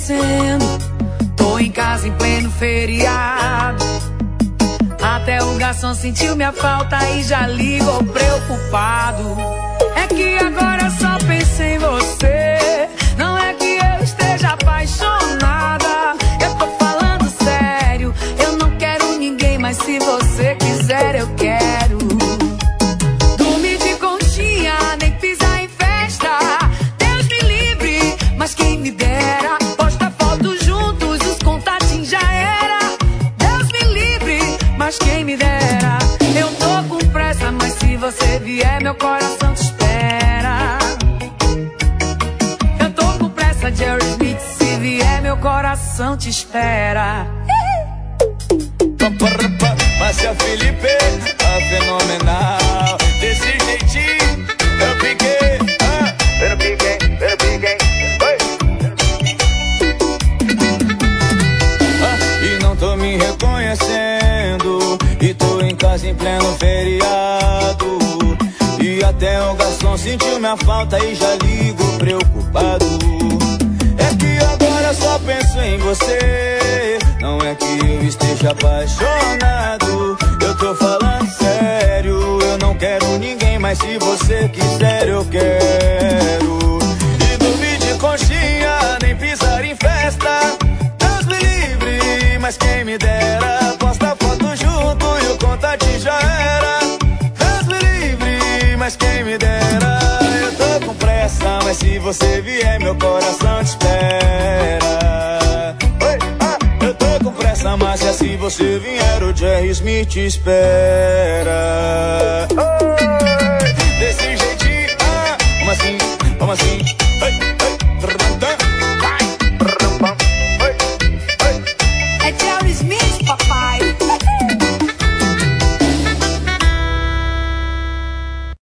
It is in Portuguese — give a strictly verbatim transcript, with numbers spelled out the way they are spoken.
reconhecendo. Tô em casa em pleno feriado. Até o garçom sentiu minha falta e já ligou preocupado. É que agora eu só penso em você. Não é que eu esteja apaixonada, eu tô falando sério. Eu não quero ninguém, mas se você quiser eu quero. Dormir de conchinha, nem pisar em festa. Deus me livre, mas quem me dera. Posta foto juntos, os contatinhos já era. Deus me livre, mas quem me dera. Eu tô com pressa, mas se você vier meu coração te espera. Eu tô com pressa, Jerry Smith, se vier meu coração te espera. Márcia Felipe, a fenomenal. Desse jeitinho eu piquei, ah, eu piquei, eu piquei, oi. Ah, e não tô me reconhecendo, e tô em casa em pleno feriado. E até o garçom sentiu minha falta e já ligo preocupado. É que agora só penso em você. Não é que eu esteja apaixonado, eu tô falando sério. Eu não quero ninguém, mas se você quiser eu quero. E dormir de conchinha, nem pisar em festa. Deus me livre, mas quem me dera. Posta foto junto e o contatinho já era. Deus me livre, mas quem me dera. Eu tô com pressa, mas se você vier meu coração te espera. Oi, ah, eu tô com pressa, mas se você vier o Jerry Smith te espera. Oi, desse jeitinho, ah, como assim, como assim, oi.